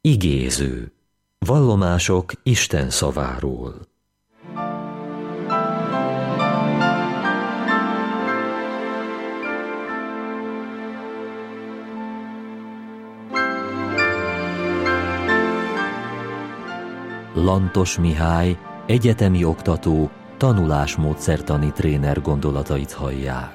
Igéző. Vallomások Isten szaváról. Lantos Mihály, egyetemi oktató, tanulásmódszertani tréner gondolatait hallják.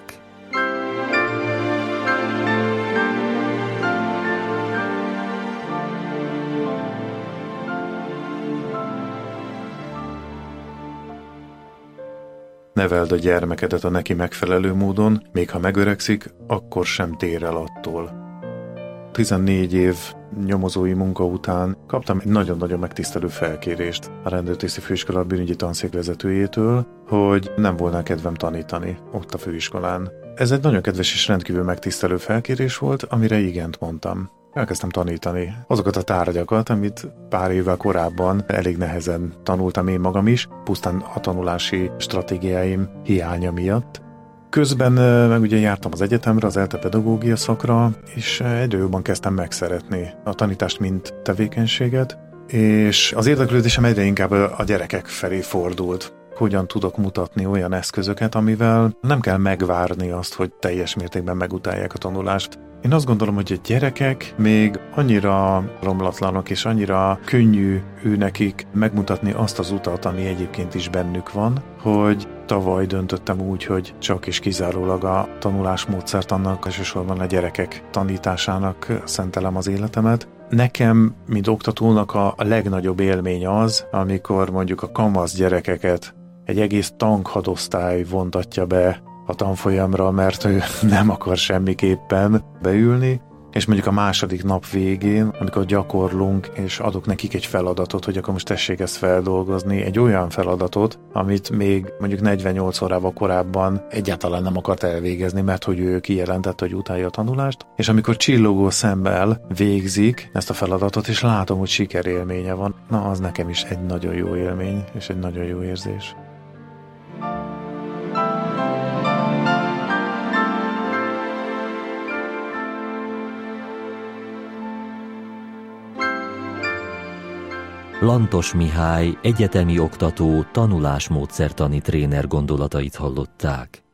Neveld a gyermekedet a neki megfelelő módon, még ha megöregszik, akkor sem tér el attól. 14 év nyomozói munka után kaptam egy nagyon-nagyon megtisztelő felkérést a rendőrtiszti főiskola bűnügyi tanszék vezetőjétől, hogy nem volna kedvem tanítani ott a főiskolán. Ez egy nagyon kedves és rendkívül megtisztelő felkérés volt, amire igent mondtam. Elkezdtem tanítani azokat a tárgyakat, amit pár évvel korábban elég nehezen tanultam én magam is, pusztán a tanulási stratégiáim hiánya miatt. Közben meg ugye jártam az egyetemre, az ELTE pedagógia szakra, és egyre jobban kezdtem megszeretni a tanítást, mint tevékenységet, és az érdeklődésem egyre inkább a gyerekek felé fordult. Hogyan tudok mutatni olyan eszközöket, amivel nem kell megvárni azt, hogy teljes mértékben megutálják a tanulást. Én azt gondolom, hogy a gyerekek még annyira romlatlanok és annyira könnyű nekik megmutatni azt az utat, ami egyébként is bennük van, hogy tavaly döntöttem úgy, hogy csak és kizárólag a tanulásmódszertannak, elsősorban a gyerekek tanításának szentelem az életemet. Nekem, mint oktatónak a legnagyobb élmény az, amikor mondjuk a kamasz gyerekeket egy egész tankhadosztály vontatja be a tanfolyamra, mert ő nem akar semmiképpen beülni, és mondjuk a második nap végén, amikor gyakorlunk, és adok nekik egy feladatot, hogy akkor most tessék ezt feldolgozni, egy olyan feladatot, amit még mondjuk 48 órával korábban egyáltalán nem akart elvégezni, mert hogy ő kijelentette, hogy utálja a tanulást, és amikor csillogó szemmel végzik ezt a feladatot, és látom, hogy sikerélménye van, na az nekem is egy nagyon jó élmény, és egy nagyon jó érzés. Lantos Mihály, egyetemi oktató, tanulásmódszertani tréner gondolatait hallották.